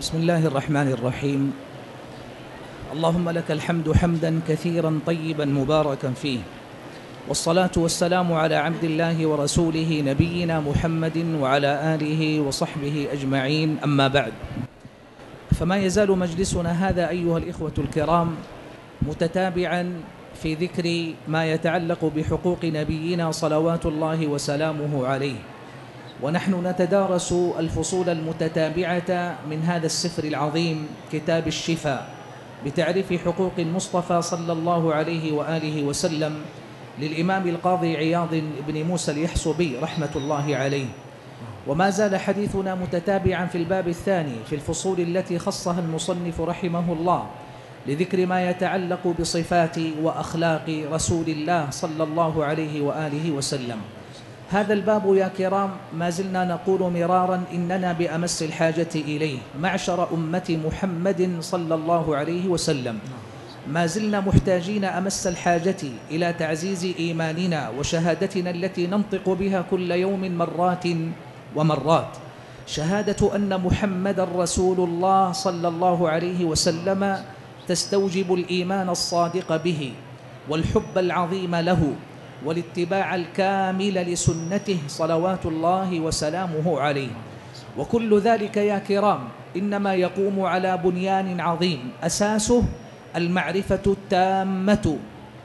بسم الله الرحمن الرحيم. اللهم لك الحمد حمدا كثيرا طيبا مباركا فيه، والصلاة والسلام على عبد الله ورسوله نبينا محمد وعلى آله وصحبه أجمعين، أما بعد. فما يزال مجلسنا هذا أيها الإخوة الكرام متتابعا في ذكر ما يتعلق بحقوق نبينا صلوات الله وسلامه عليه، ونحن نتدارس الفصول المتتابعة من هذا السفر العظيم كتاب الشفاء بتعريف حقوق المصطفى صلى الله عليه وآله وسلم للإمام القاضي عياض بن موسى اليحصبي رحمة الله عليه. وما زال حديثنا متتابعا في الباب الثاني في الفصول التي خصها المصنف رحمه الله لذكر ما يتعلق بصفات وأخلاق رسول الله صلى الله عليه وآله وسلم. هذا الباب يا كرام ما زلنا نقول مرارا إننا بأمس الحاجة إليه معشر أمة محمد صلى الله عليه وسلم، ما زلنا محتاجين أمس الحاجة إلى تعزيز إيماننا وشهادتنا التي ننطق بها كل يوم مرات ومرات، شهادة أن محمد رسول الله صلى الله عليه وسلم تستوجب الإيمان الصادق به والحب العظيم له والاتباع الكامل لسنته صلوات الله وسلامه عليه. وكل ذلك يا كرام إنما يقوم على بنيان عظيم أساسه المعرفة التامة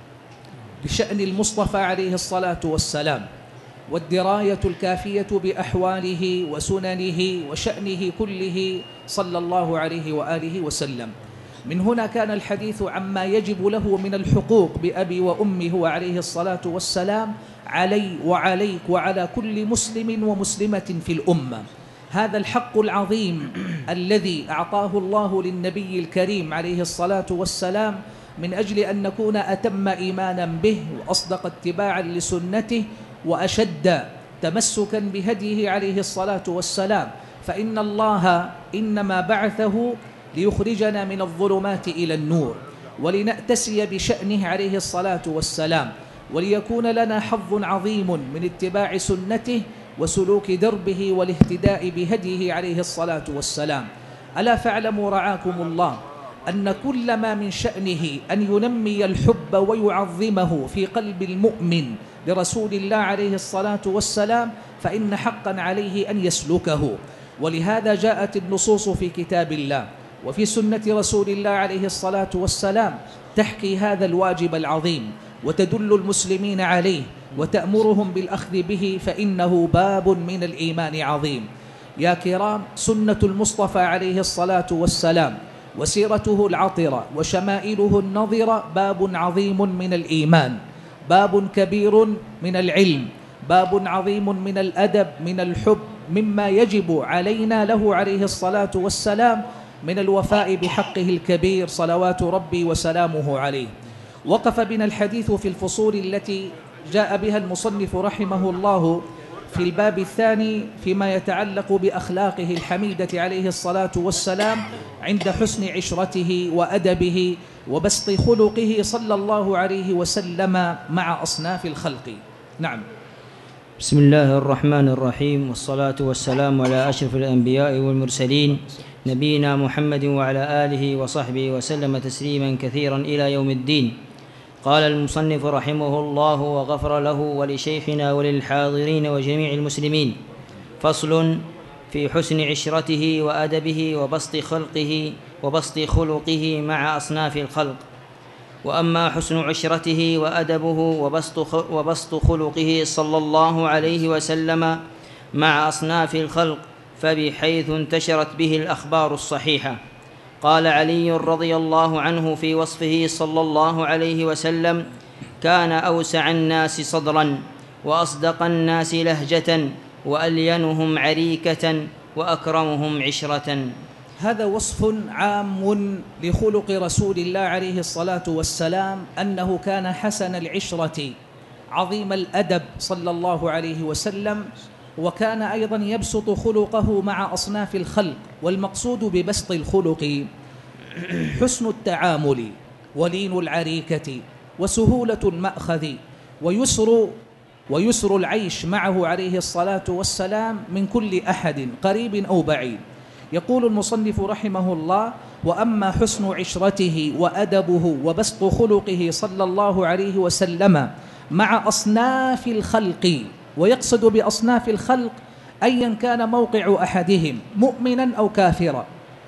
بشأن المصطفى عليه الصلاة والسلام، والدراية الكافية بأحواله وسننه وشأنه كله صلى الله عليه وآله وسلم. من هنا كان الحديث عما يجب له من الحقوق بأبي وأمي هو عليه الصلاة والسلام علي وعليك وعلى كل مسلم ومسلمة في الأمة. هذا الحق العظيم الذي أعطاه الله للنبي الكريم عليه الصلاة والسلام من أجل أن نكون أتم إيمانا به وأصدق اتباعا لسنته وأشد تمسكا بهديه عليه الصلاة والسلام، فإن الله إنما بعثه ليخرجنا من الظلمات إلى النور ولنأتسي بشأنه عليه الصلاة والسلام، وليكون لنا حظ عظيم من اتباع سنته وسلوك دربه والاهتداء بهديه عليه الصلاة والسلام. ألا فاعلموا رعاكم الله أن كل ما من شأنه أن ينمي الحب ويعظمه في قلب المؤمن لرسول الله عليه الصلاة والسلام، فإن حقا عليه أن يسلكه. ولهذا جاءت النصوص في كتاب الله وفي سنة رسول الله عليه الصلاة والسلام تحكي هذا الواجب العظيم وتدل المسلمين عليه وتأمرهم بالأخذ به، فإنه باب من الإيمان عظيم. يا كرام، سنة المصطفى عليه الصلاة والسلام وسيرته العطرة وشمائله النظرة باب عظيم من الإيمان، باب كبير من العلم، باب عظيم من الأدب، من الحب، مما يجب علينا له عليه الصلاة والسلام من الوفاء بحقه الكبير صلوات ربي وسلامه عليه. وقف بنا الحديث في الفصول التي جاء بها المصنف رحمه الله في الباب الثاني فيما يتعلق بأخلاقه الحميدة عليه الصلاة والسلام عند حسن عشرته وأدبه وبسط خلقه صلى الله عليه وسلم مع أصناف الخلق. نعم. بسم الله الرحمن الرحيم، والصلاة والسلام على أشرف الأنبياء والمرسلين نبينا محمد وعلى آله وصحبه وسلم تسليما كثيرا إلى يوم الدين. قال المصنف رحمه الله وغفر له ولشيخنا وللحاضرين وجميع المسلمين: فصل في حسن عشرته وأدبه وبسط خلقه مع أصناف الخلق. وأما حسن عشرته وأدبه وبسط خلقه صلى الله عليه وسلم مع أصناف الخلق فبحيث انتشرت به الأخبار الصحيحة. قال علي رضي الله عنه في وصفه صلى الله عليه وسلم: كان أوسع الناس صدرا وأصدق الناس لهجة وألينهم عريكة وأكرمهم عشرة. هذا وصف عام لخلق رسول الله عليه الصلاة والسلام، أنه كان حسن العشرة عظيم الأدب صلى الله عليه وسلم، وكان أيضا يبسط خلقه مع أصناف الخلق. والمقصود ببسط الخلق حسن التعامل ولين العريكة وسهولة المأخذ ويسر العيش معه عليه الصلاة والسلام من كل أحد قريب أو بعيد. يقول المصنف رحمه الله: وأما حسن عشرته وأدبه وبسط خلقه صلى الله عليه وسلم مع أصناف الخلق، ويقصد بأصناف الخلق أيا كان موقع أحدهم مؤمنا أو كافرا،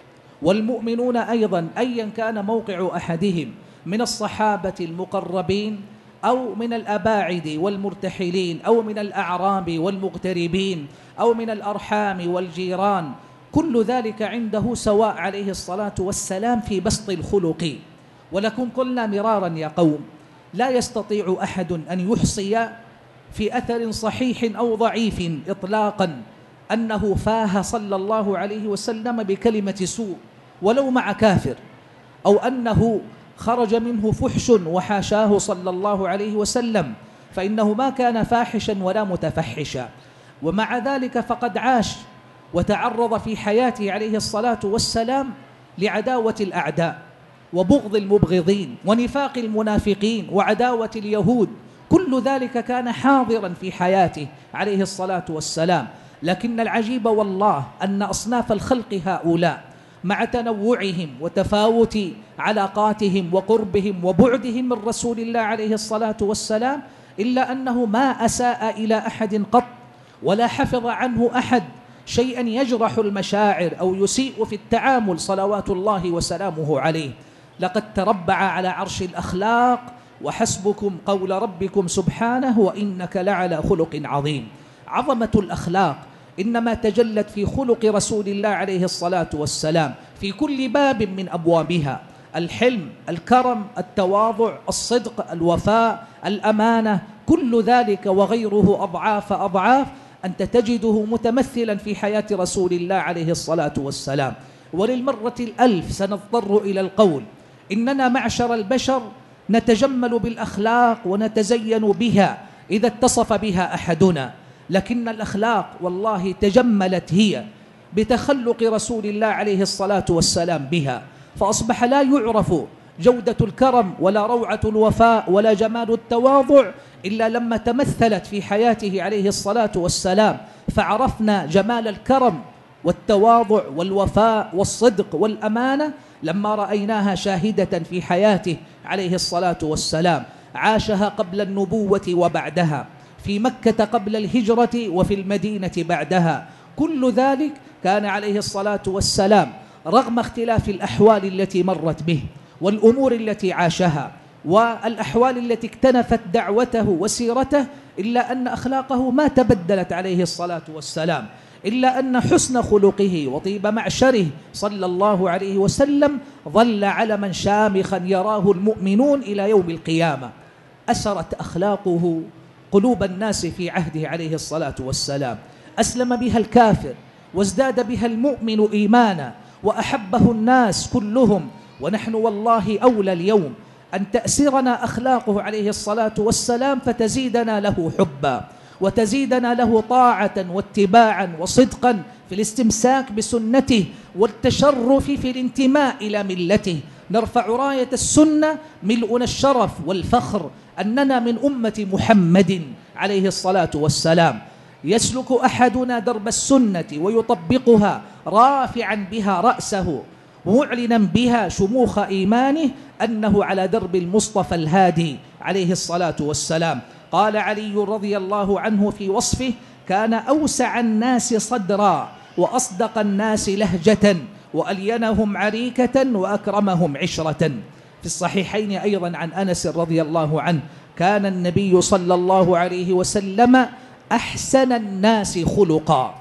والمؤمنون أيضا أيا كان موقع أحدهم من الصحابة المقربين أو من الأباعد والمرتحلين أو من الأعراب والمغتربين أو من الأرحام والجيران، كل ذلك عنده سواء عليه الصلاة والسلام في بسط الخلق. ولكم قلنا مرارا يا قوم: لا يستطيع أحد أن يحصي في أثر صحيح أو ضعيف إطلاقا أنه فاه صلى الله عليه وسلم بكلمة سوء ولو مع كافر، أو أنه خرج منه فحش وحاشاه صلى الله عليه وسلم، فإنه ما كان فاحشا ولا متفحشا. ومع ذلك فقد عاش وتعرض في حياته عليه الصلاة والسلام لعداوة الأعداء وبغض المبغضين ونفاق المنافقين وعداوة اليهود، كل ذلك كان حاضرا في حياته عليه الصلاة والسلام. لكن العجيب والله أن أصناف الخلق هؤلاء مع تنوعهم وتفاوت علاقاتهم وقربهم وبعدهم من رسول الله عليه الصلاة والسلام، إلا أنه ما أساء إلى أحد قط، ولا حفظ عنه أحد شيئا يجرح المشاعر أو يسيء في التعامل صلوات الله وسلامه عليه. لقد تربع على عرش الأخلاق، وحسبكم قول ربكم سبحانه: وإنك لعلى خلق عظيم. عظمة الأخلاق إنما تجلت في خلق رسول الله عليه الصلاة والسلام في كل باب من أبوابها: الحلم، الكرم، التواضع، الصدق، الوفاء، الأمانة، كل ذلك وغيره أضعاف أضعاف أنت تجده متمثلا في حياة رسول الله عليه الصلاة والسلام. وللمرة الألف سنضطر إلى القول إننا معشر البشر نتجمل بالأخلاق ونتزين بها إذا اتصف بها أحدنا، لكن الأخلاق والله تجملت هي بتخلق رسول الله عليه الصلاة والسلام بها، فأصبح لا يعرف جودة الكرم ولا روعة الوفاء ولا جمال التواضع إلا لما تمثلت في حياته عليه الصلاة والسلام، فعرفنا جمال الكرم والتواضع والوفاء والصدق والأمانة لما رأيناها شاهدة في حياته عليه الصلاة والسلام. عاشها قبل النبوة وبعدها، في مكة قبل الهجرة وفي المدينة بعدها، كل ذلك كان عليه الصلاة والسلام رغم اختلاف الأحوال التي مرت به والأمور التي عاشها والأحوال التي اكتنفت دعوته وسيرته، إلا أن أخلاقه ما تبدلت عليه الصلاة والسلام، إلا أن حسن خلقه وطيب معشره صلى الله عليه وسلم ظل علما شامخا يراه المؤمنون إلى يوم القيامة. أسرت أخلاقه قلوب الناس في عهده عليه الصلاة والسلام، أسلم بها الكافر وازداد بها المؤمن إيمانا وأحبه الناس كلهم. ونحن والله أولى اليوم أن تأسرنا أخلاقه عليه الصلاة والسلام فتزيدنا له حبا وتزيدنا له طاعة واتباعا وصدقا في الاستمساك بسنته والتشرف في الانتماء إلى ملته. نرفع راية السنة ملؤنا الشرف والفخر أننا من أمة محمد عليه الصلاة والسلام. يسلك أحدنا درب السنة ويطبقها رافعا بها رأسه معلنا بها شموخ إيمانه أنه على درب المصطفى الهادي عليه الصلاة والسلام. قال علي رضي الله عنه في وصفه: كان أوسع الناس صدرا وأصدق الناس لهجة وألينهم عريكة وأكرمهم عشرة. في الصحيحين أيضا عن أنس رضي الله عنه: كان النبي صلى الله عليه وسلم أحسن الناس خلقا.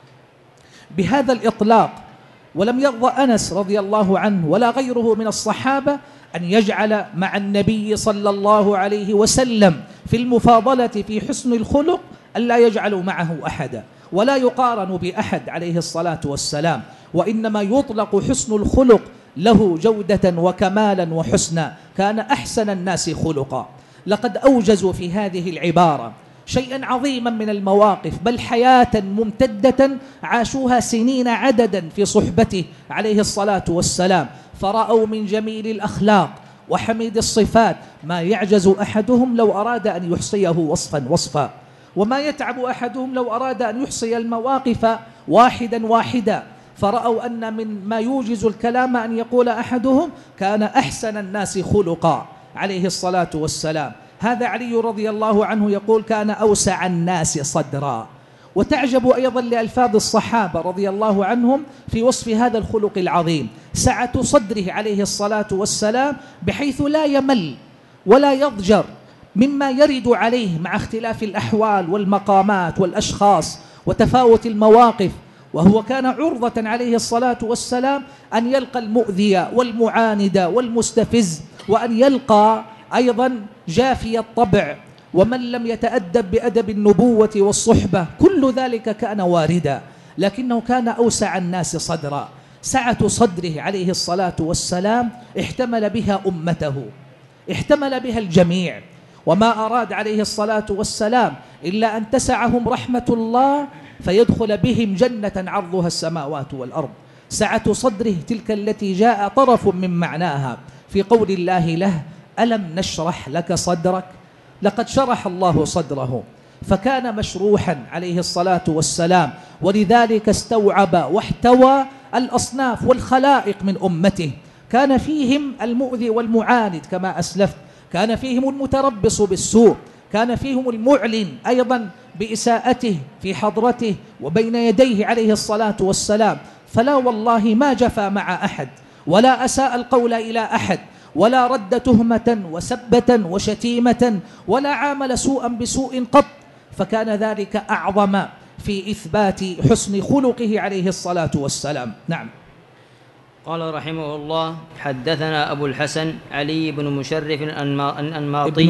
بهذا الإطلاق ولم يرضى أنس رضي الله عنه ولا غيره من الصحابة أن يجعل مع النبي صلى الله عليه وسلم في المفاضلة في حسن الخلق ألا يجعلوا معه أحدا ولا يقارن بأحد عليه الصلاة والسلام، وإنما يطلق حسن الخلق له جودة وكمالا وحسنا. كان أحسن الناس خلقا. لقد أوجزوا في هذه العبارة شيئا عظيما من المواقف، بل حياة ممتدة عاشوها سنين عددا في صحبته عليه الصلاة والسلام، فرأوا من جميل الأخلاق وحميد الصفات ما يعجز أحدهم لو أراد أن يحصيه وصفا، وما يتعب أحدهم لو أراد أن يحصي المواقف واحدا واحدا. فرأوا أن من ما يوجز الكلام أن يقول أحدهم: كان أحسن الناس خلقا عليه الصلاة والسلام. هذا علي رضي الله عنه يقول: كان أوسع الناس صدرا. وتعجب أيضا لألفاظ الصحابة رضي الله عنهم في وصف هذا الخلق العظيم، سعة صدره عليه الصلاة والسلام بحيث لا يمل ولا يضجر مما يرد عليه مع اختلاف الأحوال والمقامات والأشخاص وتفاوت المواقف. وهو كان عرضة عليه الصلاة والسلام أن يلقى المؤذي والمعاند والمستفز، وأن يلقى أيضا جافي الطبع ومن لم يتأدب بأدب النبوة والصحبة. كل ذلك كان واردا، لكنه كان أوسع الناس صدرا. سعة صدره عليه الصلاة والسلام احتمل بها أمته، احتمل بها الجميع، وما أراد عليه الصلاة والسلام إلا أن تسعهم رحمة الله فيدخل بهم جنة عرضها السماوات والأرض. سعة صدره تلك التي جاء طرف من معناها في قول الله له: ألم نشرح لك صدرك. لقد شرح الله صدره، فكان مشروحا عليه الصلاة والسلام، ولذلك استوعب واحتوى الأصناف والخلائق من أمته. كان فيهم المؤذي والمعاند كما أسلفت، كان فيهم المتربص بالسوء، كان فيهم المعلن أيضا بإساءته في حضرته وبين يديه عليه الصلاة والسلام. فلا والله ما جفى مع أحد، ولا أساء القول إلى أحد، ولا رد تهمة وسبة وشتيمة، ولا عامل سوءا بسوء قط. فكان ذلك أعظم في إثبات حسن خلقه عليه الصلاة والسلام. نعم. قال رحمه الله: حدثنا أبو الحسن علي بن مشرف الأنماطي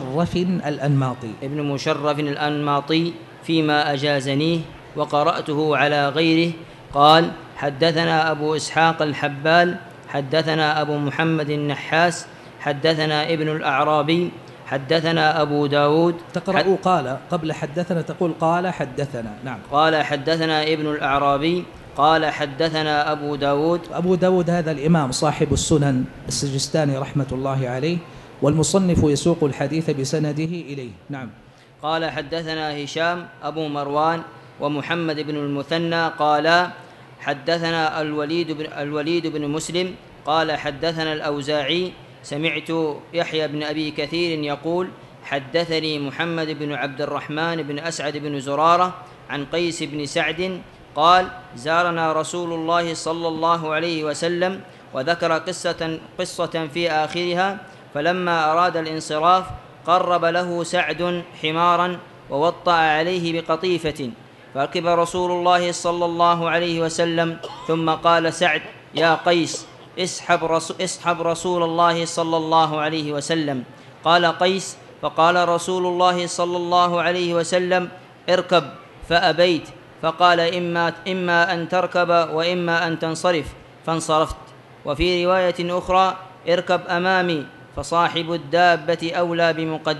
ابن مشرف الأنماطي فيما أجازنيه وقرأته على غيره قال: حدثنا أبو إسحاق الحبال حدثنا أبو محمد النحاس حدثنا ابن الأعرابي حدثنا أبو داود. تقرأ قال قبل حدثنا، تقول قال حدثنا. نعم. قال: حدثنا ابن الأعرابي قال: حدثنا أبو داود. أبو داود هذا الإمام صاحب السنن السجستاني رحمة الله عليه، والمصنف يسوق الحديث بسنده إليه. نعم. قال: حدثنا هشام أبو مروان ومحمد بن المثنى قال: حدثنا الوليد بن مسلم قال: حدثنا الأوزاعي سمعت يحيى بن أبي كثير يقول: حدثني محمد بن عبد الرحمن بن أسعد بن زرارة عن قيس بن سعد قال: زارنا رسول الله صلى الله عليه وسلم، وذكر قصة في آخرها، فلما أراد الانصراف قرب له سعد حمارا ووطأ عليه بقطيفة، فركب رسول الله صلى الله عليه وسلم، ثم قال سعد: يا قيس اسحب رسول الله صلى الله عليه وسلم. قال قيس: فقال رسول الله صلى الله عليه وسلم: اركب، فأبيت، فقال: إما أن تركب وإما أن تنصرف، فانصرفت. وفي رواية أخرى: اركب أمامي، فصاحب الدابة أولى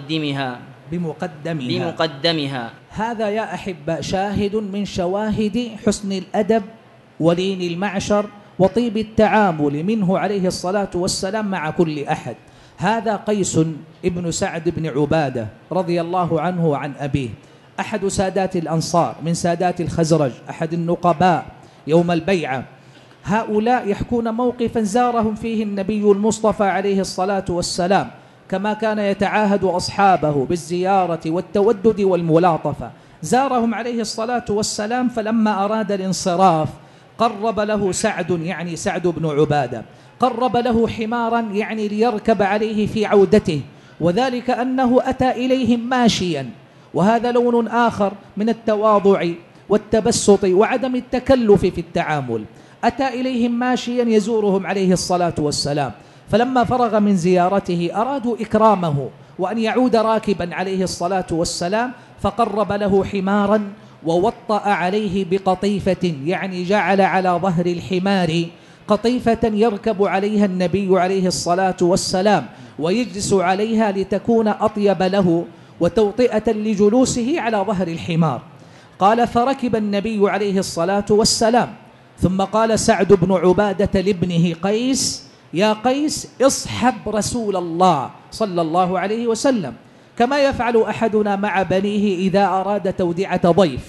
بمقدمها. هذا يا أحبة شاهد من شواهد حسن الأدب ولين المعشر وطيب التعامل منه عليه الصلاة والسلام مع كل أحد. هذا قيس ابن سعد بن عبادة رضي الله عنه وعن أبيه، أحد سادات الأنصار من سادات الخزرج، أحد النقباء يوم البيعة. هؤلاء يحكون موقفا زارهم فيه النبي المصطفى عليه الصلاة والسلام، كما كان يتعاهد أصحابه بالزيارة والتودد والملاطفة. زارهم عليه الصلاة والسلام، فلما أراد الانصراف قرب له سعد، يعني سعد بن عبادة، قرب له حمارا يعني ليركب عليه في عودته، وذلك أنه أتى إليهم ماشيا، وهذا لون آخر من التواضع والتبسط وعدم التكلف في التعامل. أتى إليهم ماشيا يزورهم عليه الصلاة والسلام، فلما فرغ من زيارته أرادوا إكرامه وأن يعود راكبا عليه الصلاة والسلام، فقرب له حمارا ووطأ عليه بقطيفة، يعني جعل على ظهر الحمار قطيفة يركب عليها النبي عليه الصلاة والسلام ويجلس عليها لتكون أطيب له وتوطئة لجلوسه على ظهر الحمار. قال: فركب النبي عليه الصلاة والسلام، ثم قال سعد بن عبادة لابنه قيس: يا قيس اصحب رسول الله صلى الله عليه وسلم، كما يفعل أحدنا مع بنيه إذا أراد توديعة ضيف،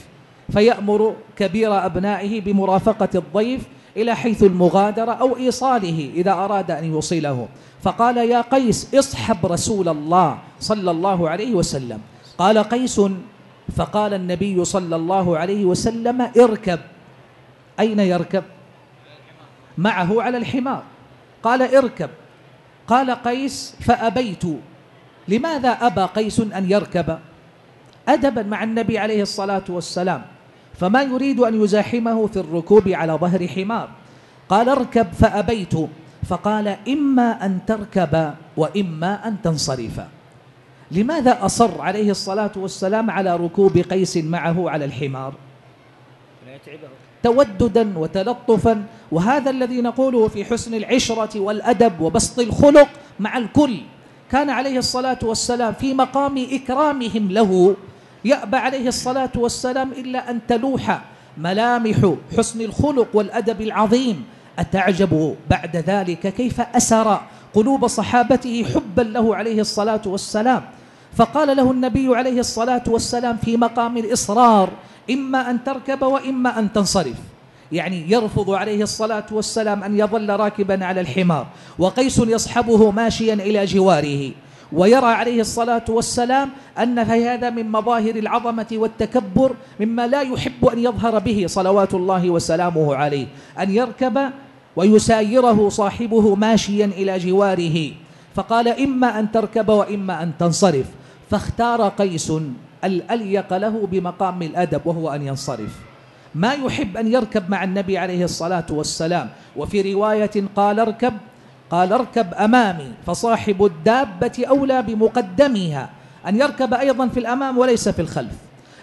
فيأمر كبير أبنائه بمرافقة الضيف إلى حيث المغادرة أو إيصاله إذا أراد أن يوصله، فقال: يا قيس اصحب رسول الله صلى الله عليه وسلم. قال قيس: فقال النبي صلى الله عليه وسلم: اركب. أين يركب؟ معه على الحمار. قال: اركب. قال قيس: فأبيت. لماذا أبى قيس أن يركب؟ أدبا مع النبي عليه الصلاة والسلام، فما يريد أن يزاحمه في الركوب على ظهر حمار. قال: اركب. فأبيت. فقال: إما أن تركب وإما أن تنصرف. لماذا أصر عليه الصلاة والسلام على ركوب قيس معه على الحمار؟ توددا وتلطفا، وهذا الذي نقوله في حسن العشرة والأدب وبسط الخلق مع الكل. كان عليه الصلاة والسلام في مقام إكرامهم له يأبى عليه الصلاة والسلام إلا أن تلوح ملامح حسن الخلق والأدب العظيم. أتعجب بعد ذلك كيف أسر قلوب صحابته حبا له عليه الصلاة والسلام؟ فقال له النبي عليه الصلاة والسلام في مقام الإصرار: إما أن تركب وإما أن تنصرف. يعني يرفض عليه الصلاة والسلام أن يظل راكبا على الحمار وقيس يصحبه ماشيا إلى جواره، ويرى عليه الصلاة والسلام أن في هذا من مظاهر العظمة والتكبر مما لا يحب أن يظهر به صلوات الله وسلامه عليه، أن يركب ويسايره صاحبه ماشيا إلى جواره. فقال: إما أن تركب وإما أن تنصرف. فاختار قيس الأليق له بمقام الأدب وهو أن ينصرف، ما يحب أن يركب مع النبي عليه الصلاة والسلام. وفي رواية قال: اركب، قال: اركب أمامي، فصاحب الدابة أولى بمقدمها، أن يركب أيضا في الأمام وليس في الخلف.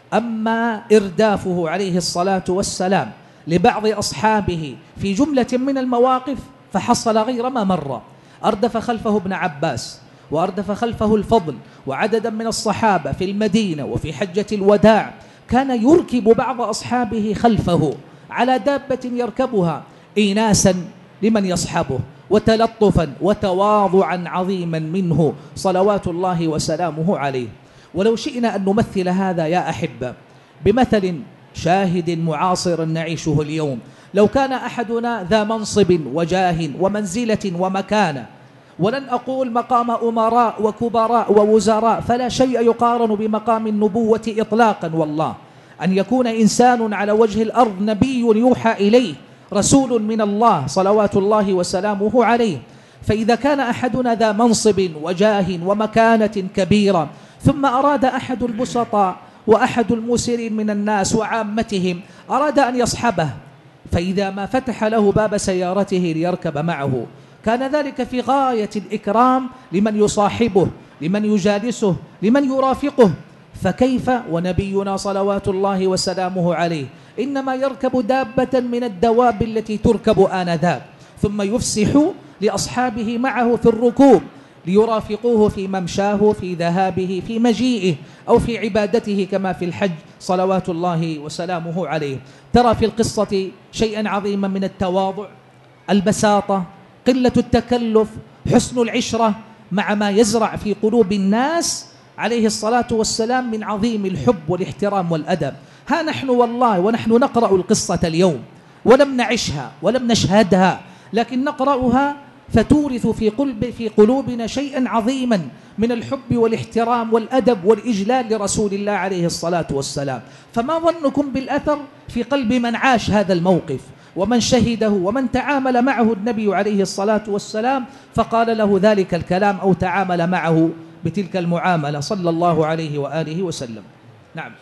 أما إردافه عليه الصلاة والسلام لبعض أصحابه في جملة من المواقف فحصل غير ما مر. أردف خلفه ابن عباس، وأردف خلفه الفضل، وعددا من الصحابة في المدينة وفي حجة الوداع. كان يركب بعض أصحابه خلفه على دابة يركبها إيناسا لمن يصحبه، وتلطفا وتواضعا عظيما منه صلوات الله وسلامه عليه. ولو شئنا أن نمثل هذا يا أحبة بمثل شاهد معاصر نعيشه اليوم، لو كان أحدنا ذا منصب وجاه ومنزلة ومكانة، ولن أقول مقام أمراء وكبراء ووزراء، فلا شيء يقارن بمقام النبوة إطلاقا والله، أن يكون إنسان على وجه الأرض نبي يوحى إليه، رسول من الله صلوات الله وسلامه عليه. فإذا كان أحدنا ذا منصب وجاه ومكانة كبيرة، ثم أراد أحد البسطاء وأحد المسرين من الناس وعامتهم أراد أن يصحبه، فإذا ما فتح له باب سيارته ليركب معه، كان ذلك في غاية الإكرام لمن يصاحبه، لمن يجالسه، لمن يرافقه. فكيف ونبينا صلوات الله وسلامه عليه إنما يركب دابة من الدواب التي تركب آنذاك، ثم يفسح لأصحابه معه في الركوب ليرافقوه في ممشاه، في ذهابه، في مجيئه، أو في عبادته كما في الحج صلوات الله وسلامه عليه. ترى في القصة شيئا عظيما من التواضع، البساطة، قلة التكلف، حسن العشرة، مع ما يزرع في قلوب الناس عليه الصلاة والسلام من عظيم الحب والاحترام والأدب. ها نحن والله ونحن نقرأ القصة اليوم ولم نعشها ولم نشهدها، لكن نقرأها فتورث في قلوبنا شيئا عظيما من الحب والاحترام والأدب والإجلال لرسول الله عليه الصلاة والسلام. فما ظنكم بالأثر في قلب من عاش هذا الموقف ومن شهده ومن تعامل معه النبي عليه الصلاة والسلام فقال له ذلك الكلام أو تعامل معه بتلك المعاملة صلى الله عليه وآله وسلم. نعم.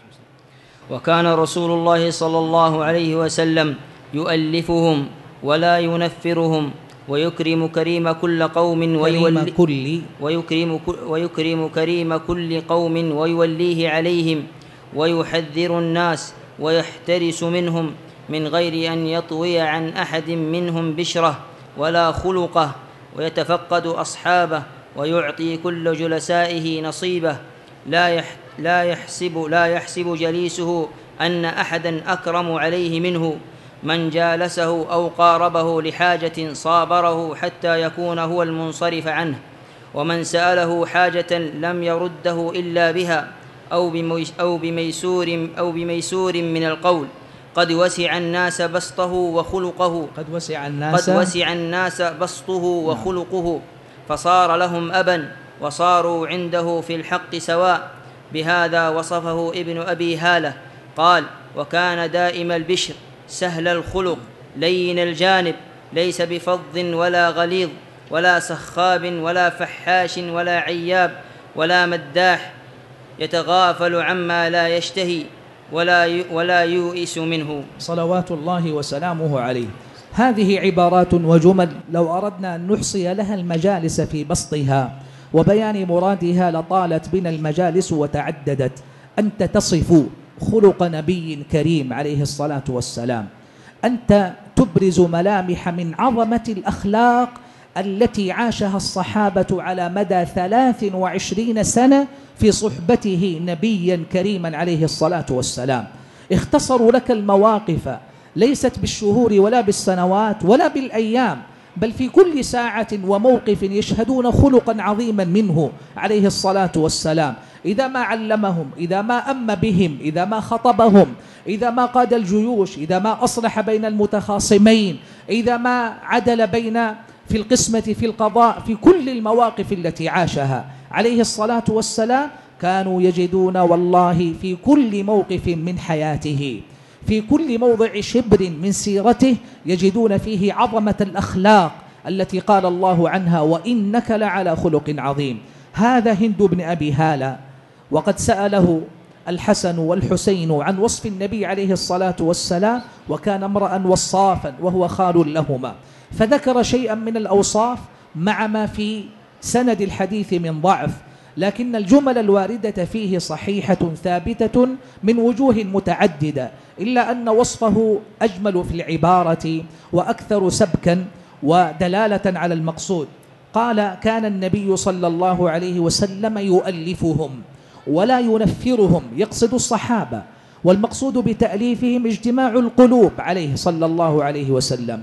وكان رسول الله صلى الله عليه وسلم يؤلفهم ولا ينفرهم، ويكرم كريم كل قوم ويكرم كريم كل قوم ويوليه عليهم، ويحذر الناس ويحترس منهم من غير أن يطوي عن أحد منهم بشرة ولا خلقه، ويتفقد أصحابه ويعطي كل جلسائه نصيبه، لا يحسب جليسه أن أحدا أكرم عليه منه، من جالسه أو قاربه لحاجة صابره حتى يكون هو المنصرف عنه، ومن سأله حاجة لم يرده إلا بها، أو بميسور من القول. قد وسع الناس بسطه وخلقه فصار لهم أبا وصاروا عنده في الحق سواء. بهذا وصفه ابن أبي هالة قال: وكان دائم البشر سهل الخلق لين الجانب، ليس بفظ ولا غليظ ولا سخاب ولا فحاش ولا عياب ولا مداح، يتغافل عما لا يشتهي ولا يؤس منه، صلوات الله وسلامه عليه. هذه عبارات وجمل لو أردنا أن نحصي لها المجالس في بسطها وبيان مرادها لطالت بنا المجالس وتعددت. أنت تصف خلق نبي كريم عليه الصلاة والسلام، أنت تبرز ملامح من عظمة الأخلاق التي عاشها الصحابة على مدى 23 سنة في صحبته نبيا كريما عليه الصلاة والسلام. اختصروا لك المواقف ليست بالشهور ولا بالسنوات ولا بالأيام، بل في كل ساعة وموقف يشهدون خلقا عظيما منه عليه الصلاة والسلام. إذا ما علمهم، إذا ما أم بهم، إذا ما خطبهم، إذا ما قاد الجيوش، إذا ما أصلح بين المتخاصمين، إذا ما عدل بين في القسمة في القضاء، في كل المواقف التي عاشها عليه الصلاة والسلام كانوا يجدون والله في كل موقف من حياته، في كل موضع شبر من سيرته يجدون فيه عظمة الأخلاق التي قال الله عنها: وإنك لعلى خلق عظيم. هذا هند بن أبي هالة، وقد سأله الحسن والحسين عن وصف النبي عليه الصلاة والسلام، وكان امرأ وصافا وهو خال لهما، فذكر شيئا من الأوصاف مع ما في سند الحديث من ضعف، لكن الجمل الواردة فيه صحيحة ثابتة من وجوه متعددة، إلا أن وصفه أجمل في العبارة وأكثر سبكا ودلالة على المقصود. قال: كان النبي صلى الله عليه وسلم يؤلفهم ولا ينفرهم، يقصد الصحابة، والمقصود بتأليفهم اجتماع القلوب عليه صلى الله عليه وسلم،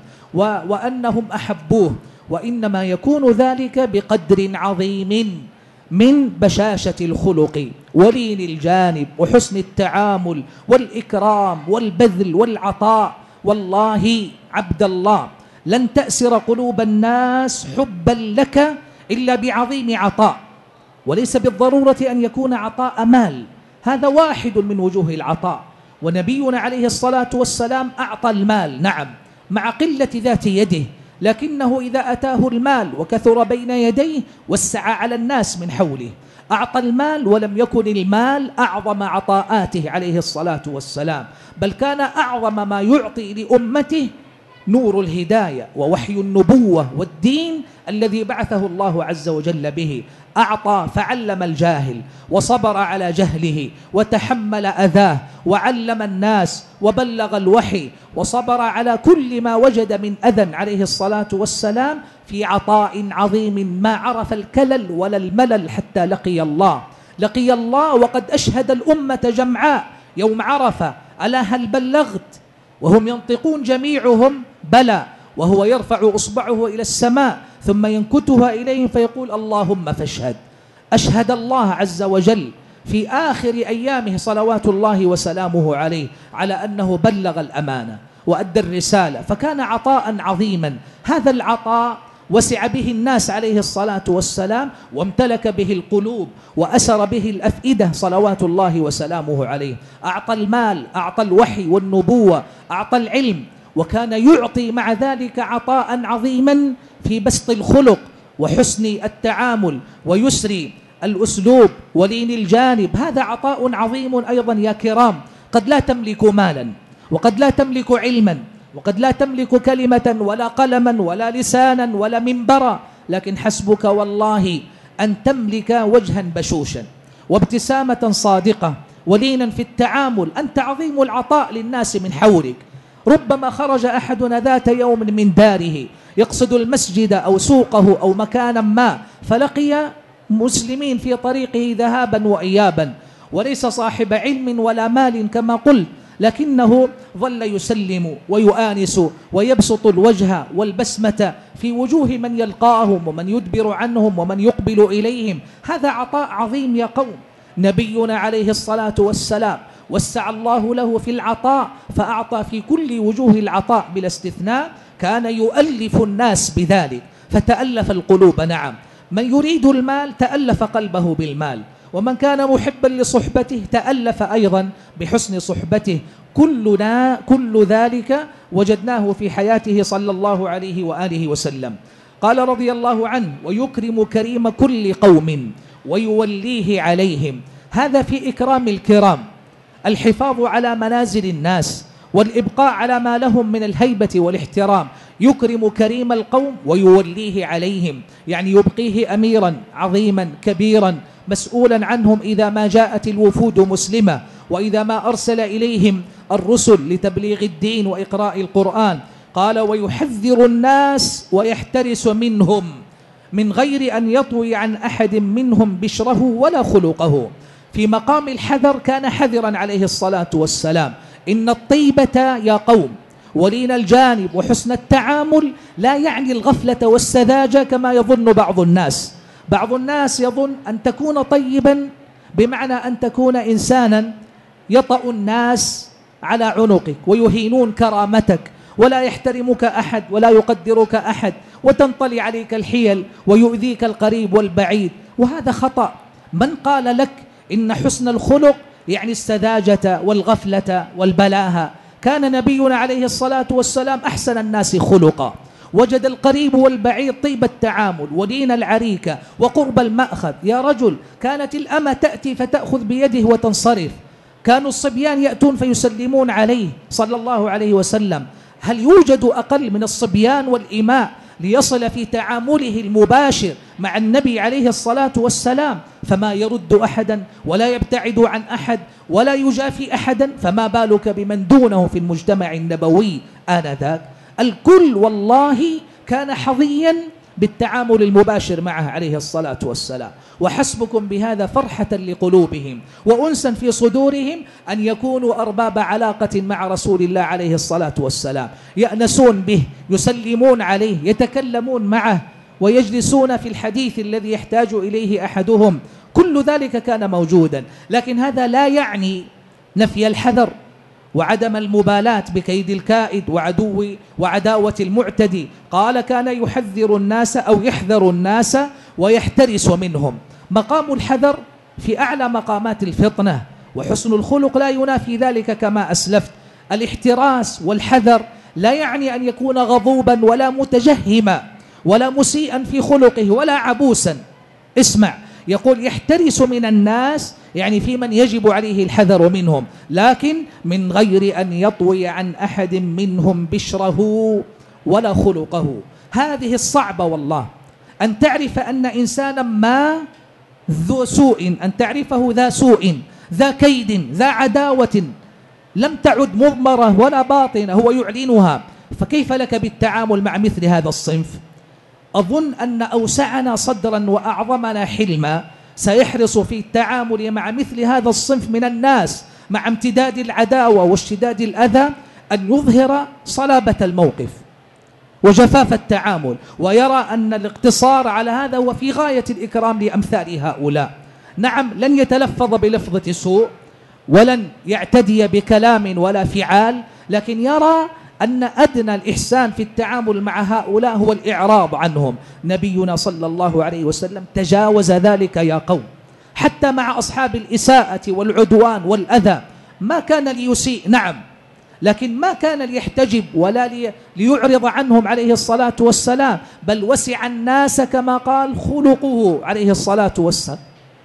وأنهم أحبوه، وإنما يكون ذلك بقدر عظيم من بشاشة الخلق ولين الجانب وحسن التعامل والإكرام والبذل والعطاء. والله عبد الله لن تأسر قلوب الناس حبا لك إلا بعظيم عطاء، وليس بالضرورة أن يكون عطاء مال، هذا واحد من وجوه العطاء. ونبينا عليه الصلاة والسلام أعطى المال نعم مع قلة ذات يده، لكنه إذا أتاه المال وكثر بين يديه وسع على الناس من حوله. أعطى المال ولم يكن المال أعظم عطاءاته عليه الصلاة والسلام، بل كان أعظم ما يعطي لأمته نور الهداية ووحي النبوة والدين الذي بعثه الله عز وجل به. أعطى فعلم الجاهل وصبر على جهله وتحمل أذاه وعلم الناس وبلغ الوحي وصبر على كل ما وجد من أذى عليه الصلاة والسلام في عطاء عظيم ما عرف الكلل ولا الملل حتى لقي الله وقد أشهد الأمة جمعاء يوم عرفة: ألا هل بلغت؟ وهم ينطقون جميعهم: بلى، وهو يرفع إصبعه إلى السماء ثم ينكتها إليهم فيقول: اللهم فاشهد. أشهد الله عز وجل في آخر أيامه صلوات الله وسلامه عليه على أنه بلغ الأمانة وأدى الرسالة، فكان عطاء عظيما. هذا العطاء وسع به الناس عليه الصلاة والسلام وامتلك به القلوب وأسر به الأفئدة صلوات الله وسلامه عليه. أعطى المال، أعطى الوحي والنبوة، أعطى العلم، وكان يعطي مع ذلك عطاء عظيما في بسط الخلق وحسن التعامل ويسر الأسلوب ولين الجانب. هذا عطاء عظيم أيضا يا كرام. قد لا تملك مالا، وقد لا تملك علما، وقد لا تملك كلمة ولا قلما ولا لسانا ولا منبرا، لكن حسبك والله أن تملك وجها بشوشا وابتسامة صادقة ولينا في التعامل. أنت عظيم العطاء للناس من حولك. ربما خرج أحدنا ذات يوم من داره يقصد المسجد أو سوقه أو مكانا ما، فلقي مسلمين في طريقه ذهابا وإيابا، وليس صاحب علم ولا مال كما قلت، لكنه ظل يسلم ويؤانس ويبسط الوجه والبسمة في وجوه من يلقاهم ومن يدبر عنهم ومن يقبل إليهم. هذا عطاء عظيم يا قوم. نبينا عليه الصلاة والسلام وسع الله له في العطاء، فأعطى في كل وجوه العطاء بلا استثناء، كان يؤلف الناس بذلك، فتألف القلوب. نعم، من يريد المال تألف قلبه بالمال، ومن كان محبا لصحبته تألف أيضا بحسن صحبته. كل ذلك وجدناه في حياته صلى الله عليه وآله وسلم. قال رضي الله عنه: ويكرم كريم كل قوم ويوليه عليهم. هذا في إكرام الكرام، الحفاظ على منازل الناس والإبقاء على ما لهم من الهيبة والاحترام. يكرم كريم القوم ويوليه عليهم، يعني يبقيه أميرا عظيما كبيرا مسؤولا عنهم إذا ما جاءت الوفود مسلمة، وإذا ما أرسل إليهم الرسل لتبليغ الدين وإقراء القرآن. قال: ويحذر الناس ويحترس منهم من غير أن يطوي عن أحد منهم بشره ولا خلقه. في مقام الحذر كان حذرا عليه الصلاة والسلام. إن الطيبة يا قوم ولين الجانب وحسن التعامل لا يعني الغفلة والسذاجة كما يظن بعض الناس. بعض الناس يظن أن تكون طيبا بمعنى أن تكون إنسانا يطأ الناس على عنقك ويهينون كرامتك، ولا يحترمك أحد ولا يقدرك أحد، وتنطلي عليك الحيل ويؤذيك القريب والبعيد، وهذا خطأ. من قال لك إن حسن الخلق يعني السذاجة والغفلة والبلاهة؟ كان نبينا عليه الصلاة والسلام أحسن الناس خلقا، وجد القريب والبعيد طيب التعامل ولين العريكة وقرب المأخذ. يا رجل، كانت الأمة تأتي فتأخذ بيده وتنصرف، كانوا الصبيان يأتون فيسلمون عليه صلى الله عليه وسلم. هل يوجد أقل من الصبيان والإماء ليصل في تعامله المباشر مع النبي عليه الصلاة والسلام؟ فما يرد أحدا ولا يبتعد عن أحد ولا يجافي أحدا، فما بالك بمن دونه في المجتمع النبوي آنذاك؟ الكل والله كان حظيا بالتعامل المباشر معه عليه الصلاة والسلام. وحسبكم بهذا فرحة لقلوبهم وأنسا في صدورهم أن يكونوا أرباب علاقة مع رسول الله عليه الصلاة والسلام، يأنسون به، يسلمون عليه، يتكلمون معه، ويجلسون في الحديث الذي يحتاج إليه أحدهم. كل ذلك كان موجودا، لكن هذا لا يعني نفي الحذر وعدم المبالاة بكيد الكائد وعداوة المعتدي. قال: كان يحذر الناس أو يحذر الناس ويحترس منهم. مقام الحذر في أعلى مقامات الفطنة، وحسن الخلق لا ينافي ذلك كما أسلفت. الاحتراس والحذر لا يعني أن يكون غضوبا ولا متجهما ولا مسيئا في خلقه ولا عبوسا. اسمع، يقول يحترس من الناس، يعني في من يجب عليه الحذر منهم، لكن من غير أن يطوي عن أحد منهم بشره ولا خلقه. هذه الصعبة والله، أن تعرف أن إنسانا ما ذو سوء، أن تعرفه ذا سوء ذا كيد ذا عداوة لم تعد مضمرة ولا باطنة، هو يعلنها، فكيف لك بالتعامل مع مثل هذا الصنف؟ أظن أن أوسعنا صدرا وأعظمنا حلما سيحرص في التعامل مع مثل هذا الصنف من الناس مع امتداد العداوة واشتداد الأذى أن يظهر صلابة الموقف وجفاف التعامل، ويرى أن الاقتصار على هذا هو في غاية الإكرام لأمثال هؤلاء. نعم، لن يتلفظ بلفظة سوء ولن يعتدي بكلام ولا فعال، لكن يرى أن أدنى الإحسان في التعامل مع هؤلاء هو الإعراض عنهم. نبينا صلى الله عليه وسلم تجاوز ذلك يا قوم، حتى مع أصحاب الإساءة والعدوان والأذى ما كان ليسيء، نعم، لكن ما كان ليحتجب ولا ليعرض عنهم عليه الصلاة والسلام، بل وسع الناس كما قال خلقه عليه الصلاة والسلام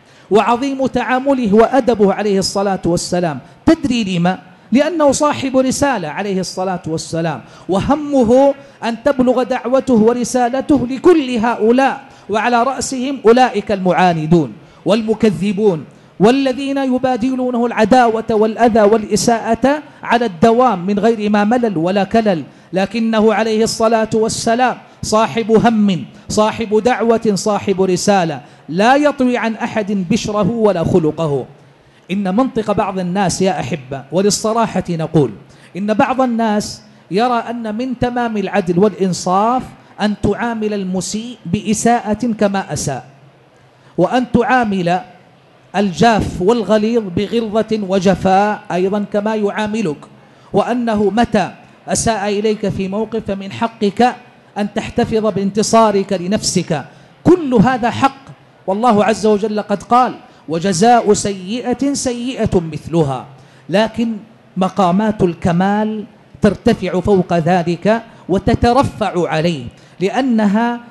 وعظيم تعامله وأدبه عليه الصلاة والسلام. تدري لما؟ لأنه صاحب رسالة عليه الصلاة والسلام، وهمه أن تبلغ دعوته ورسالته لكل هؤلاء، وعلى رأسهم أولئك المعاندون والمكذبون والذين يبادلونه العداوة والأذى والإساءة على الدوام من غير ما ملل ولا كلل. لكنه عليه الصلاة والسلام صاحب هم، صاحب دعوة، صاحب رسالة، لا يطوي عن أحد بشره ولا خلقه. إن منطق بعض الناس يا أحبة، وللصراحة نقول إن بعض الناس يرى أن من تمام العدل والإنصاف أن تعامل المسيء بإساءة كما أساء، وأن تعامل الجاف والغليظ بغلظة وجفاء أيضا كما يعاملك، وأنه متى أساء إليك في موقف فمن حقك أن تحتفظ بانتصارك لنفسك. كل هذا حق، والله عز وجل قد قال: وجزاء سيئة سيئة مثلها. لكن مقامات الكمال ترتفع فوق ذلك وتترفع عليه، لأنها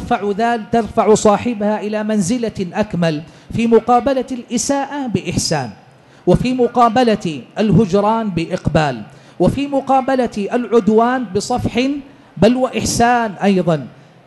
ترفع صاحبها إلى منزلة أكمل في مقابلة الإساءة بإحسان، وفي مقابلة الهجران بإقبال، وفي مقابلة العدوان بصفح بل وإحسان أيضا.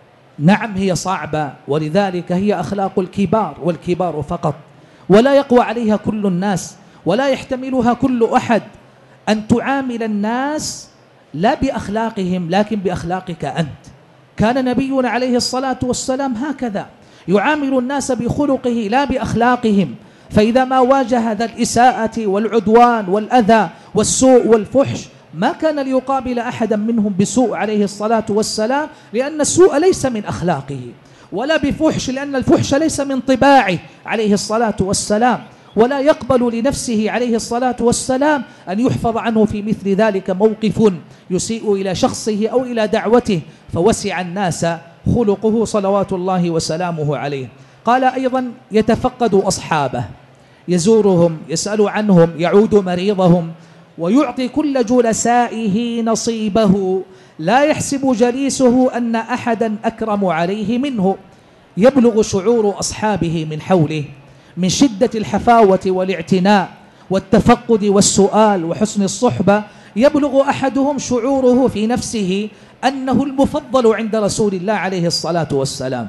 نعم هي صعبة، ولذلك هي أخلاق الكبار، والكبار فقط، ولا يقوى عليها كل الناس، ولا يحتملها كل أحد. أن تعامل الناس لا بأخلاقهم لكن بأخلاقك أنت. كان نبينا عليه الصلاة والسلام هكذا يعامل الناس بخلقه لا بأخلاقهم. فإذا ما واجه ذا الإساءة والعدوان والأذى والسوء والفحش ما كان ليقابل أحدا منهم بسوء عليه الصلاة والسلام، لأن السوء ليس من أخلاقه، ولا بفحش لأن الفحش ليس من طباعه عليه الصلاة والسلام، ولا يقبل لنفسه عليه الصلاة والسلام أن يحفظ عنه في مثل ذلك موقف يسيء إلى شخصه أو إلى دعوته، فوسع الناس خلقه صلوات الله وسلامه عليه. قال أيضا: يتفقد أصحابه، يزورهم، يسأل عنهم، يعود مريضهم، ويعطي كل جلسائه نصيبه، لا يحسب جليسه أن أحدا أكرم عليه منه. يبلغ شعور أصحابه من حوله من شدة الحفاوة والاعتناء والتفقد والسؤال وحسن الصحبة، يبلغ أحدهم شعوره في نفسه أنه المفضل عند رسول الله عليه الصلاة والسلام.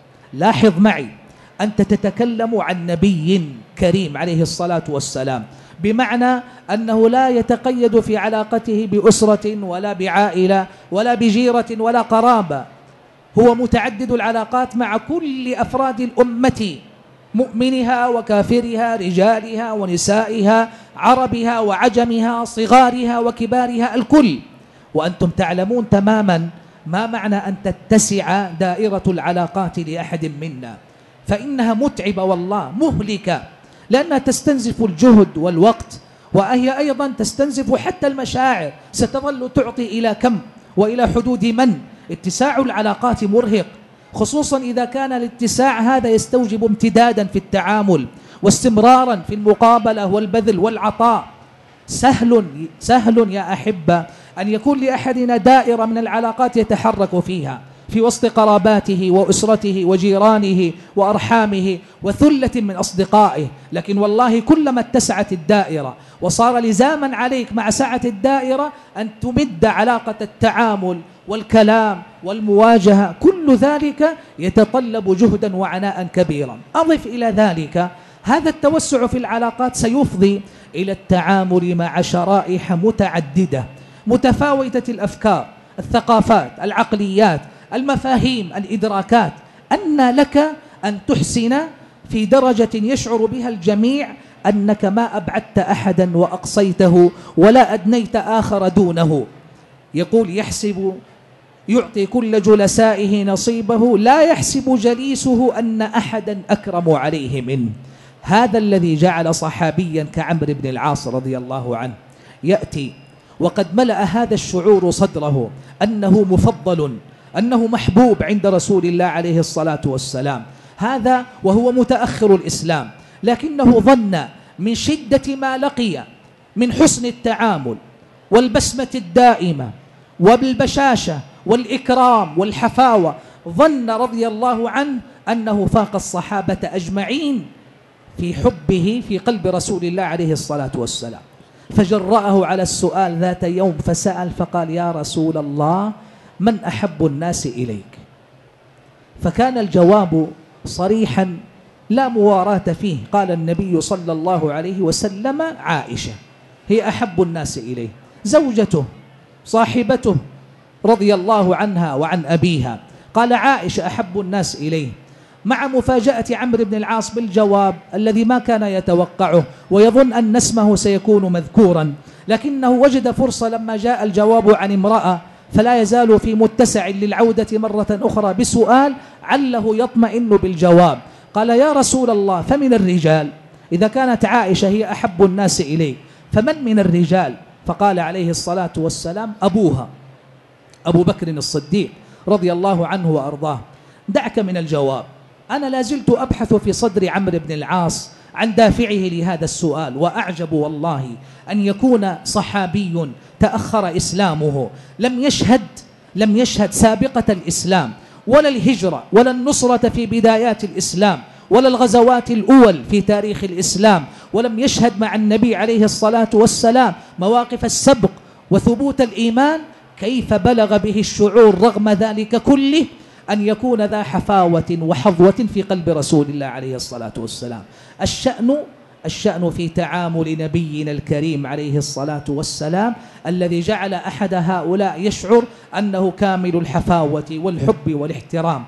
لاحظ معي، أنت تتكلم عن نبي كريم عليه الصلاة والسلام، بمعنى أنه لا يتقيد في علاقته بأسرة ولا بعائلة ولا بجيرة ولا قرابة، هو متعدد العلاقات مع كل أفراد الأمة، مؤمنها وكافرها، رجالها ونسائها، عربها وعجمها، صغارها وكبارها، الكل. وأنتم تعلمون تماما ما معنى أن تتسع دائرة العلاقات لأحد منا، فإنها متعبة والله، مهلكة، لأنها تستنزف الجهد والوقت، وهي أيضا تستنزف حتى المشاعر. ستظل تعطي إلى كم وإلى حدود من؟ اتساع العلاقات مرهق، خصوصا إذا كان الاتساع هذا يستوجب امتدادا في التعامل واستمرارا في المقابلة والبذل والعطاء. سهل يا أحبة أن يكون لأحدنا دائرة من العلاقات يتحرك فيها في وسط قراباته وأسرته وجيرانه وأرحامه وثلة من أصدقائه، لكن والله كلما اتسعت الدائرة وصار لزاما عليك مع سعة الدائرة أن تمد علاقة التعامل والكلام والمواجهة، كل ذلك يتطلب جهدا وعناء كبيرا. أضف إلى ذلك هذا التوسع في العلاقات سيفضي إلى التعامل مع شرائح متعددة متفاوتة الأفكار، الثقافات، العقليات، المفاهيم، الإدراكات. أن لك أن تحسن في درجة يشعر بها الجميع أنك ما أبعدت أحدا وأقصيته ولا أدنيت آخر دونه. يقول: يعطي كل جلسائه نصيبه، لا يحسب جليسه أن أحدا أكرم عليه منه. هذا الذي جعل صحابيا كعمرو بن العاص رضي الله عنه يأتي وقد ملأ هذا الشعور صدره أنه مفضل، أنه محبوب عند رسول الله عليه الصلاة والسلام، هذا وهو متأخر الإسلام، لكنه ظن من شدة ما لقي من حسن التعامل والبسمة الدائمة وبالبشاشة والإكرام والحفاوة، ظن رضي الله عنه أنه فاق الصحابة أجمعين في حبه في قلب رسول الله عليه الصلاة والسلام، فجرأه على السؤال ذات يوم فسأل فقال: يا رسول الله، من أحب الناس إليك؟ فكان الجواب صريحا لا مواراة فيه، قال النبي صلى الله عليه وسلم: عائشة هي أحب الناس إليه، زوجته صاحبته رضي الله عنها وعن أبيها، قال: عائشة أحب الناس إليه، مع مفاجأة عمرو بن العاص بالجواب الذي ما كان يتوقعه ويظن أن اسمه سيكون مذكورا، لكنه وجد فرصة لما جاء الجواب عن امرأة، فلا يزال في متسع للعودة مرة أخرى بسؤال عله يطمئن بالجواب. قال: يا رسول الله، فمن الرجال؟ إذا كانت عائشة هي أحب الناس إليه فمن من الرجال؟ فقال عليه الصلاة والسلام أبوها، أبو بكر الصديق رضي الله عنه وأرضاه. دعك من الجواب، أنا لازلت أبحث في صدر عمرو بن العاص عن دافعه لهذا السؤال، وأعجب والله أن يكون صحابي تأخر إسلامه لم يشهد سابقة الإسلام ولا الهجرة ولا النصرة في بدايات الإسلام ولا الغزوات الأول في تاريخ الإسلام، ولم يشهد مع النبي عليه الصلاة والسلام مواقف السبق وثبوت الإيمان، كيف بلغ به الشعور رغم ذلك كله أن يكون ذا حفاوة وحظوة في قلب رسول الله عليه الصلاة والسلام؟ الشأن في تعامل نبينا الكريم عليه الصلاة والسلام الذي جعل أحد هؤلاء يشعر أنه كامل الحفاوة والحب والاحترام.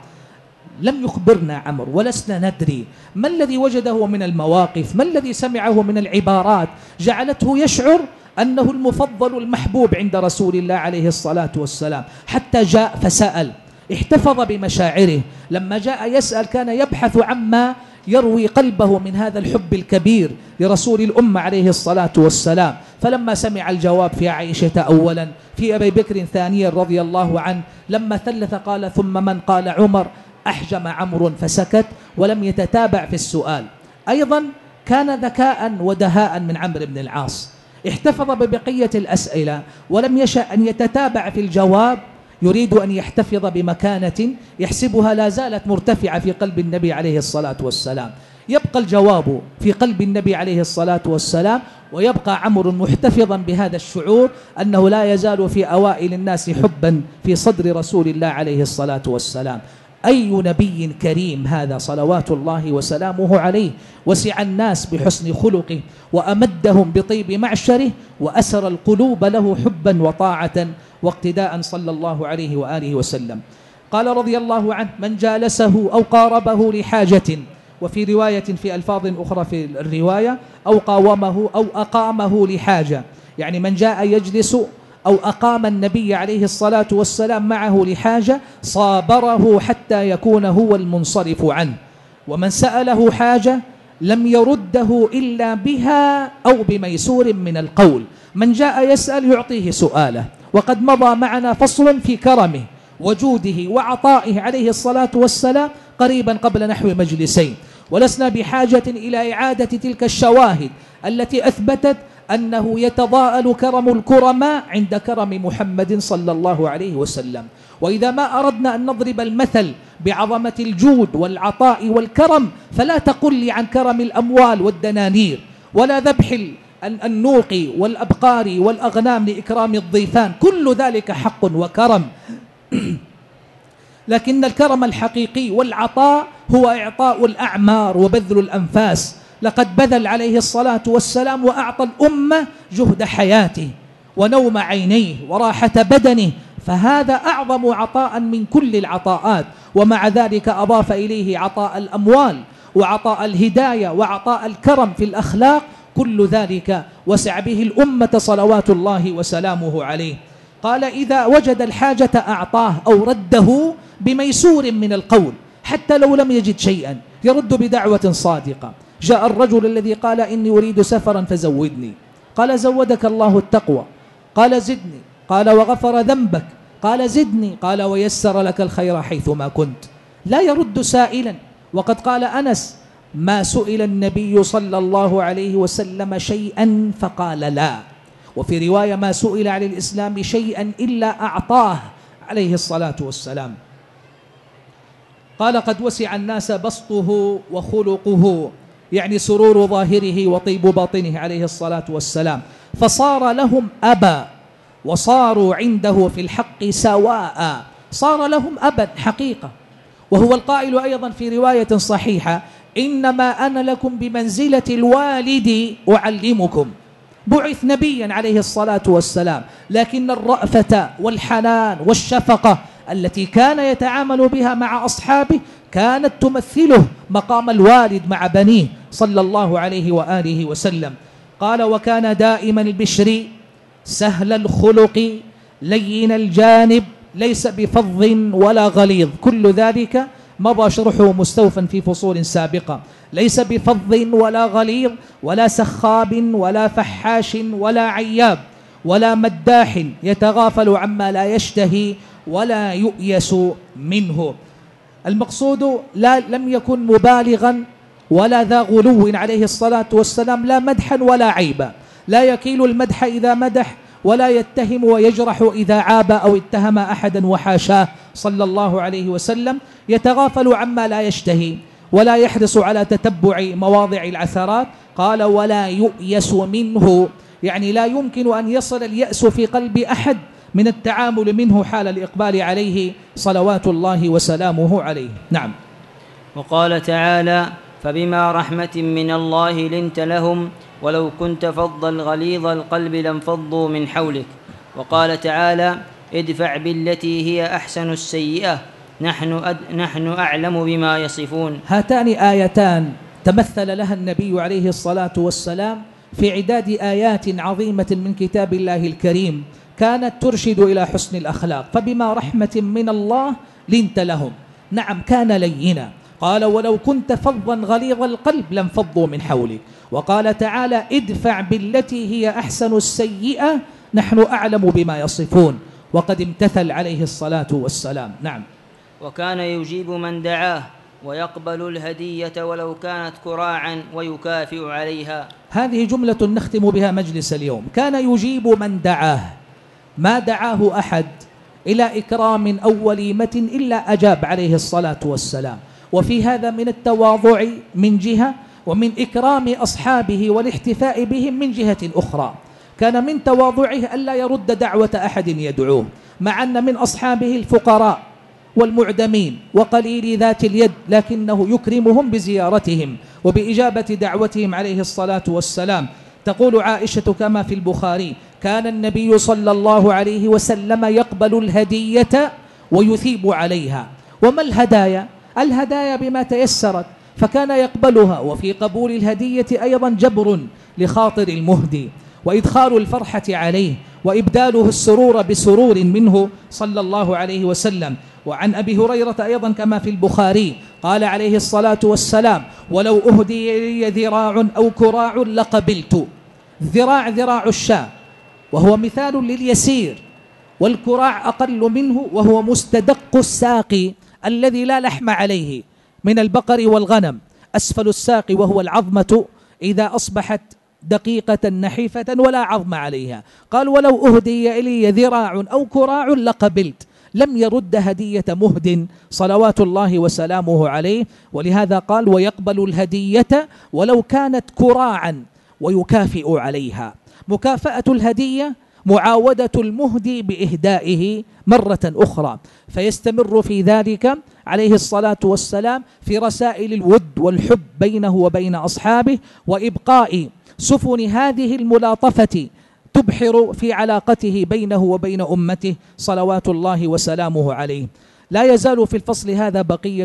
لم يخبرنا عمرو ولسنا ندري ما الذي وجده من المواقف، ما الذي سمعه من العبارات جعلته يشعر أنه المفضل المحبوب عند رسول الله عليه الصلاة والسلام، حتى جاء فسأل، احتفظ بمشاعره. لما جاء يسأل كان يبحث عما يروي قلبه من هذا الحب الكبير لرسول الأمة عليه الصلاة والسلام. فلما سمع الجواب في عائشة أولا، في أبي بكر ثانيا رضي الله عنه، لما ثلث قال ثم من؟ قال عمر. أحجم عمرو فسكت ولم يتتابع في السؤال. أيضا كان ذكاء ودهاء من عمرو بن العاص، احتفظ ببقية الأسئلة ولم يشأ أن يتتابع في الجواب، يريد أن يحتفظ بمكانة يحسبها لا زالت مرتفعة في قلب النبي عليه الصلاة والسلام. يبقى الجواب في قلب النبي عليه الصلاة والسلام، ويبقى عمرو محتفظا بهذا الشعور أنه لا يزال في أوائل الناس حبا في صدر رسول الله عليه الصلاة والسلام. أي نبي كريم هذا صلوات الله وسلامه عليه، وسع الناس بحسن خلقه وأمدهم بطيب معشره وأسر القلوب له حبا وطاعة واقتداء صلى الله عليه وآله وسلم. قال رضي الله عنه: من جالسه أو قاربه لحاجة، وفي رواية في ألفاظ أخرى في الرواية أو قاومه أو أقامه لحاجة، يعني من جاء يجلس أو أقام النبي عليه الصلاة والسلام معه لحاجة صابره حتى يكون هو المنصرف عنه، ومن سأله حاجة لم يرده إلا بها أو بميسور من القول. من جاء يسأل يعطيه سؤاله، وقد مضى معنا فصل في كرمه وجوده وعطائه عليه الصلاة والسلام قريبا قبل نحو مجلسين، ولسنا بحاجة إلى إعادة تلك الشواهد التي أثبتت أنه يتضاءل كرم الكرماء عند كرم محمد صلى الله عليه وسلم. وإذا ما أردنا أن نضرب المثل بعظمة الجود والعطاء والكرم فلا تقل لي عن كرم الأموال والدنانير، ولا ذبح النوق والأبقار والأغنام لإكرام الضيفان، كل ذلك حق وكرم لكن الكرم الحقيقي والعطاء هو إعطاء الأعمار وبذل الأنفاس. لقد بذل عليه الصلاة والسلام وأعطى الأمة جهد حياته ونوم عينيه وراحة بدنه، فهذا أعظم عطاء من كل العطاءات. ومع ذلك أضاف إليه عطاء الأموال وعطاء الهداية وعطاء الكرم في الأخلاق، كل ذلك وسع به الأمة صلوات الله وسلامه عليه. قال: إذا وجد الحاجة أعطاه أو رده بميسور من القول، حتى لو لم يجد شيئا يرد بدعوة صادقة. جاء الرجل الذي قال: إني أريد سفرا فزودني، قال: زودك الله التقوى، قال: زدني، قال: وغفر ذنبك، قال: زدني، قال: ويسر لك الخير حيثما كنت. لا يرد سائلا. وقد قال أنس: ما سئل النبي صلى الله عليه وسلم شيئا فقال لا، وفي رواية: ما سئل عن الإسلام شيئا إلا أعطاه عليه الصلاة والسلام. قال: قد وسع الناس بسطه وخلقه، يعني سرور ظاهره وطيب باطنه عليه الصلاة والسلام، فصار لهم أبا وصاروا عنده في الحق سواء. صار لهم أبا حقيقة، وهو القائل أيضا في رواية صحيحة: إنما أنا لكم بمنزلة الوالد أعلمكم. بعث نبيا عليه الصلاة والسلام، لكن الرأفة والحنان والشفقة التي كان يتعامل بها مع أصحابه كانت تمثله مقام الوالد مع بنيه صلى الله عليه وآله وسلم. قال: وكان دائما البشر سهل الخلق لين الجانب ليس بفظ ولا غليظ. كل ذلك مضى شرحه مستوفا في فصول سابقة. ليس بفظ ولا غليظ ولا سخاب ولا فحاش ولا عياب ولا مداح يتغافل عما لا يشتهي ولا يؤيس منه. المقصود لم يكن مبالغا ولا ذا غلو عليه الصلاة والسلام، لا مدحا ولا عيبا، لا يكيل المدح إذا مدح ولا يتهم ويجرح إذا عاب أو اتهم أحدا وحاشاه صلى الله عليه وسلم. يتغافل عما لا يشتهي ولا يحرص على تتبع مواضع العثرات. قال ولا يؤيس منه، يعني لا يمكن أن يصل اليأس في قلب أحد من التعامل منه حال الإقبال عليه صلوات الله وسلامه عليه. نعم. وقال تعالى: فبما رحمة من الله لنت لهم ولو كنت فظا غليظ القلب لانفضوا من حولك. وقال تعالى: ادفع بالتي هي أحسن السيئة نحن أعلم بما يصفون. هاتان آيتان تمثل لها النبي عليه الصلاة والسلام في عداد آيات عظيمة من كتاب الله الكريم كانت ترشد إلى حسن الأخلاق. فبما رحمة من الله لنت لهم، نعم كان لينا. قال ولو كنت فظا غليظ القلب لانفضوا من حولك. وقال تعالى: ادفع بالتي هي أحسن السيئة نحن أعلم بما يصفون. وقد امتثل عليه الصلاة والسلام. نعم. وكان يجيب من دعاه ويقبل الهدية ولو كانت كراعا ويكافئ عليها. هذه جملة نختم بها مجلس اليوم. كان يجيب من دعاه، ما دعاه أحد إلى إكرام أو وليمة إلا أجاب عليه الصلاة والسلام. وفي هذا من التواضع من جهة، ومن إكرام أصحابه والاحتفاء بهم من جهة أخرى. كان من تواضعه ألا يرد دعوة أحد يدعوه، مع أن من أصحابه الفقراء والمعدمين وقليل ذات اليد، لكنه يكرمهم بزيارتهم وبإجابة دعوتهم عليه الصلاة والسلام. تقول عائشة كما في البخاري: كان النبي صلى الله عليه وسلم يقبل الهدية ويثيب عليها. وما الهدايا؟ الهدايا بما تيسرت، فكان يقبلها. وفي قبول الهدية أيضا جبر لخاطر المهدي وإدخال الفرحة عليه وإبداله السرور بسرور منه صلى الله عليه وسلم. وعن أبي هريرة أيضا كما في البخاري قال عليه الصلاة والسلام: ولو أهدي لي ذراع أو كراع لقبلت. الذراع ذراع الشاة وهو مثال لليسير، والكراع أقل منه وهو مستدق الساق الذي لا لحم عليه من البقر والغنم، أسفل الساق وهو العظمة إذا أصبحت دقيقة نحيفة ولا عظم عليها. قال: ولو أهدي إلي ذراع أو كراع لقبلت. لم يرد هدية مهد صلوات الله وسلامه عليه. ولهذا قال: ويقبل الهدية ولو كانت كراعا ويكافئ عليها. مكافأة الهدية معاودة المهدي بإهدائه مرة أخرى، فيستمر في ذلك عليه الصلاة والسلام في رسائل الود والحب بينه وبين أصحابه، وإبقاء سفن هذه الملاطفة تبحر في علاقته بينه وبين أمته صلوات الله وسلامه عليه. لا يزال في الفصل هذا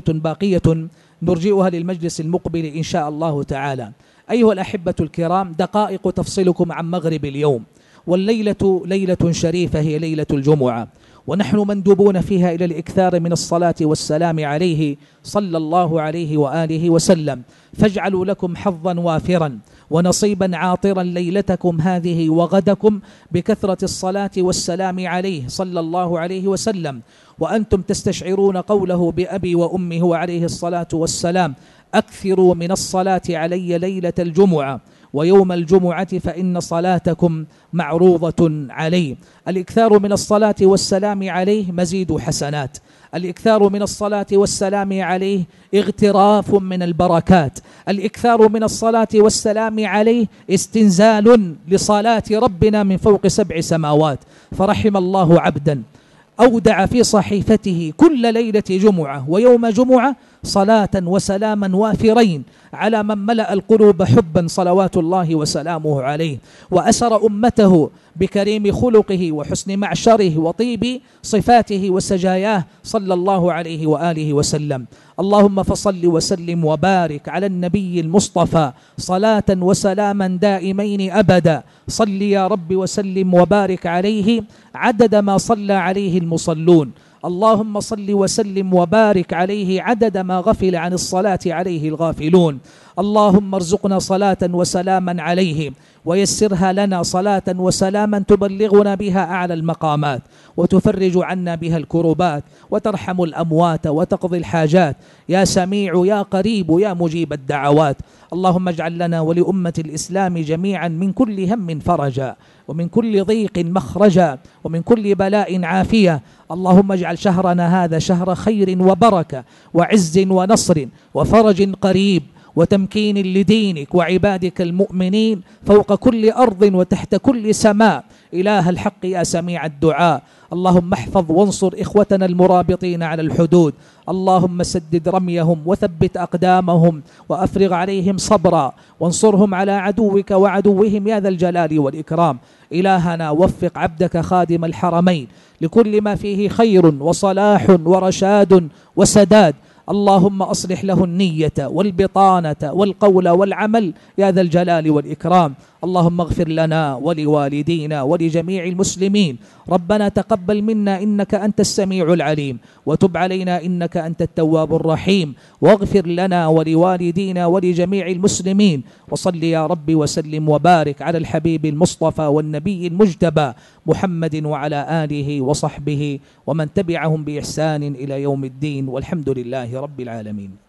باقية نرجئها للمجلس المقبل إن شاء الله تعالى. أيها الأحبة الكرام، دقائق تفصلكم عن مغرب اليوم، والليلة ليلة شريفة هي ليلة الجمعة، ونحن مندوبون فيها إلى الإكثار من الصلاة والسلام عليه صلى الله عليه وآله وسلم. فاجعلوا لكم حظا وافرا ونصيبا عاطرا ليلتكم هذه وغدكم بكثرة الصلاة والسلام عليه صلى الله عليه وسلم، وأنتم تستشعرون قوله بأبي وأمه وعليه الصلاة والسلام: أكثروا من الصلاة علي ليلة الجمعة ويوم الجمعة فإن صلاتكم معروضة علي. الإكثار من الصلاة والسلام عليه مزيد حسنات، الإكثار من الصلاة والسلام عليه اغتراف من البركات، الإكثار من الصلاة والسلام عليه استنزال لصلاة ربنا من فوق 7 سماوات. فرحم الله عبدا أودع في صحيفته كل ليلة جمعة ويوم جمعة صلاة وسلاما وافرين على من ملأ القلوب حبا صلوات الله وسلامه عليه، وأسر أمته بكريم خلقه وحسن معشره وطيب صفاته وسجاياه صلى الله عليه وآله وسلم. اللهم فصل وسلم وبارك على النبي المصطفى صلاة وسلاما دائمين أبدا. صل يا رب وسلم وبارك عليه عدد ما صلى عليه المصلون. اللهم صل وسلم وبارك عليه عدد ما غفل عن الصلاة عليه الغافلون. اللهم ارزقنا صلاة وسلاما عليه، ويسرها لنا صلاة وسلاما تبلغنا بها أعلى المقامات، وتفرج عنا بها الكربات، وترحم الأموات، وتقضي الحاجات، يا سميع يا قريب يا مجيب الدعوات. اللهم اجعل لنا ولأمة الإسلام جميعا من كل هم فرجا، ومن كل ضيق مخرجا، ومن كل بلاء عافية. اللهم اجعل شهرنا هذا شهر خير وبركة وعز ونصر وفرج قريب وتمكين لدينك وعبادك المؤمنين فوق كل أرض وتحت كل سماء، إله الحق يا سميع الدعاء. اللهم احفظ وانصر إخوتنا المرابطين على الحدود، اللهم سدد رميهم وثبت أقدامهم وأفرغ عليهم صبرا، وانصرهم على عدوك وعدوهم يا ذا الجلال والإكرام. إلهنا وفق عبدك خادم الحرمين لكل ما فيه خير وصلاح ورشاد وسداد. اللهم أصلح له النية والبطانة والقول والعمل يا ذا الجلال والإكرام. اللهم اغفر لنا ولوالدينا ولجميع المسلمين. ربنا تقبل منا إنك أنت السميع العليم، وتب علينا إنك أنت التواب الرحيم، واغفر لنا ولوالدينا ولجميع المسلمين. وصل يا رب وسلم وبارك على الحبيب المصطفى والنبي المجتبى محمد وعلى آله وصحبه ومن تبعهم بإحسان إلى يوم الدين، والحمد لله رب العالمين.